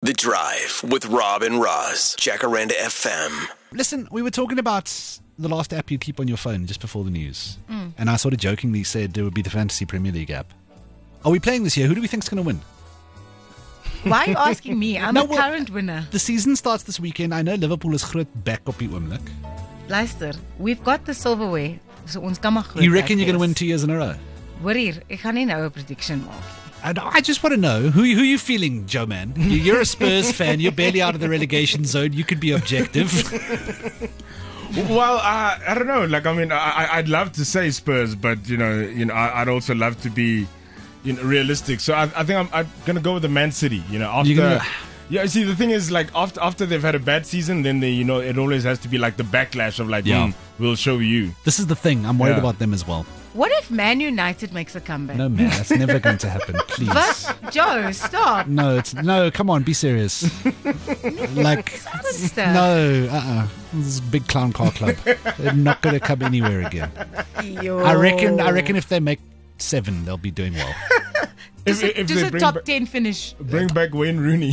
The Drive with Rob and Roz, Jacaranda FM. Listen, we were talking about the last app you keep on your phone just before the news. And I sort of jokingly said it would be the Fantasy Premier League app. Are we playing this year? Who do we think is going to win? Why are you asking me? I'm the current winner. The season starts this weekend. I know Liverpool is groot back op die oomblik. Luister, we've got the silverware. So ons kan maar groot. You reckon you're going to win 2 years in a row? Hoor hier, ek gaan nie nou 'n prediction maak. I just want to know, who you feeling, Joe man? You're a Spurs fan. You're barely out of the relegation zone. You could be objective. Well, I don't know. Like, I mean, I'd love to say Spurs, but I'd also love to be, realistic. So I think I'm gonna go with the Man City. After. Yeah, see, the thing is, like, after they've had a bad season, then it always has to be like the backlash of like, we'll show you. This is the thing. I'm worried about them as well. What if Man United makes a comeback? No, man, that's never going to happen. Please. But, Joe, stop. No, come on, be serious. Like, no, This is a big clown car club. They're not going to come anywhere again. Yo. I reckon if they make 7, they'll be doing well. Just a top 10 finish. Bring back Wayne Rooney.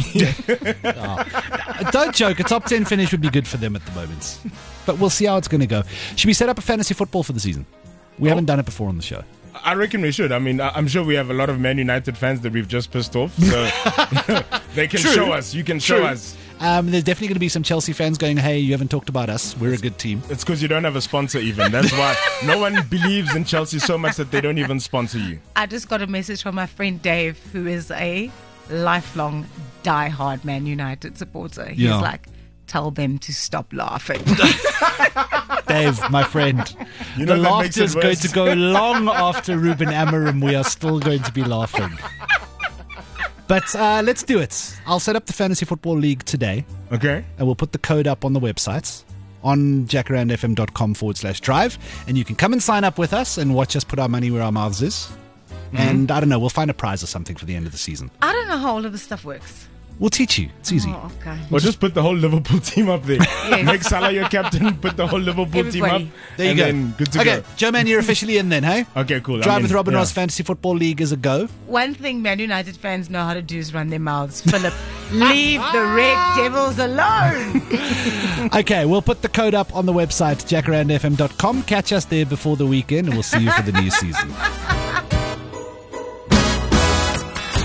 Don't joke. A top 10 finish would be good for them at the moment. But we'll see how it's going to go. Should we set up a fantasy football for the season? We haven't done it before on the show. I reckon we should. I mean, I'm sure we have a lot of Man United fans that we've just pissed off. So they can show us. You can show us. There's definitely going to be some Chelsea fans going, hey, you haven't talked about us. We're a good team. It's because you don't have a sponsor even. That's why no one believes in Chelsea so much that they don't even sponsor you. I just got a message from my friend Dave, who is a lifelong die-hard Man United supporter. He's like, tell them to stop laughing. Dave, my friend, the laughter is going to go long after Ruben Amorim. We are still going to be laughing. But let's do it. I'll set up the Fantasy Football League today. Okay. And we'll put the code up on the website on jacarandfm.com/drive. And you can come and sign up with us and watch us put our money where our mouths is. And I don't know, we'll find a prize or something for the end of the season. I don't know how all of this stuff works. We'll teach you. It's easy. Oh, okay. Well, just put the whole Liverpool team up there. Yes. Make Salah your captain, put the whole Liverpool team up. There you go. Then good to okay, go. Joe man, you're officially in then, hey? Okay, cool. Drive with Robin Ross Fantasy Football League is a go. One thing Man United fans know how to do is run their mouths. Philip, leave the Red Devils alone. Okay, we'll put the code up on the website, jacarandfm.com. Catch us there before the weekend, and we'll see you for the new season.